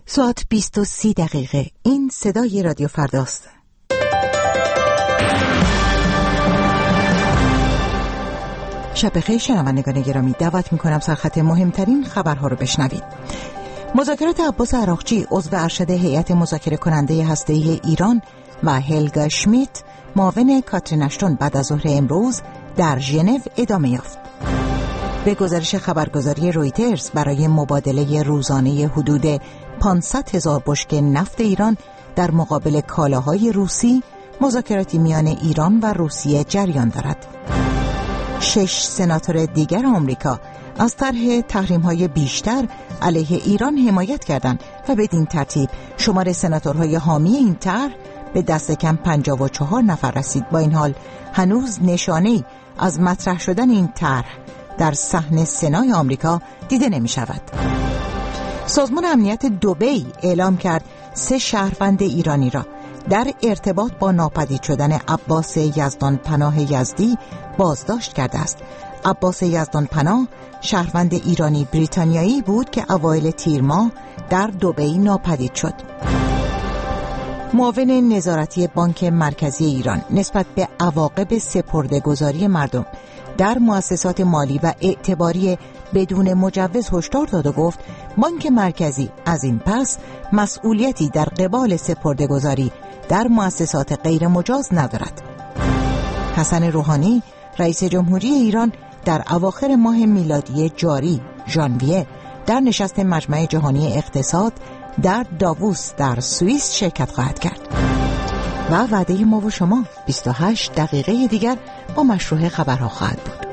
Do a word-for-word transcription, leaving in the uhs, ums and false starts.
ساعت بیست و سی دقیقه. این صدای رادیو فرداست. شب بخیر شنوندگان گرامی، دعوت میکنم سرخط مهمترین خبرها رو بشنوید. مذاکرات عباس عراقچی عضو ارشد هیئت مذاکره کننده هسته‌ای ایران و هلگا شمیت معاون کاترین اشتون بعد از ظهر امروز در ژنو ادامه یافت. به گزارش خبرگزاری رویترز برای مبادله روزانه حدود پانصد هزار بشکه نفت ایران در مقابل کالاهای روسی، مذاکراتی میان ایران و روسیه جریان دارد. شش سناتور دیگر آمریکا از طرح تحریم‌های بیشتر علیه ایران حمایت کردند و بدین ترتیب شمار سناتورهای حامی این طرح به دست کم پنجاه و چهار نفر رسید. با این حال هنوز نشانه‌ای از مطرح شدن این طرح در صحن سنای آمریکا دیده نمی شود. سازمان امنیت دبی اعلام کرد سه شهروند ایرانی را در ارتباط با ناپدید شدن عباس یزدان پناه یزدی بازداشت کرده است. عباس یزدان پناه شهروند ایرانی بریتانیایی بود که اوایل تیر ماه در دبی ناپدید شد. معاون نظارتی بانک مرکزی ایران نسبت به عواقب سپرده‌گذاری مردم در مؤسسات مالی و اعتباری بدون مجوز هشدار داد و گفت بانک مرکزی از این پس مسئولیتی در قبال سپرده‌گذاری در مؤسسات غیر مجاز ندارد. حسن روحانی رئیس جمهوری ایران در اواخر ماه میلادی جاری ژانویه در نشست مجمع جهانی اقتصاد در داووس در سوئیس شرکت خواهد کرد. و وعده ما و شما بیست و هشت دقیقه دیگر با مشروع خبرها خواهد بود.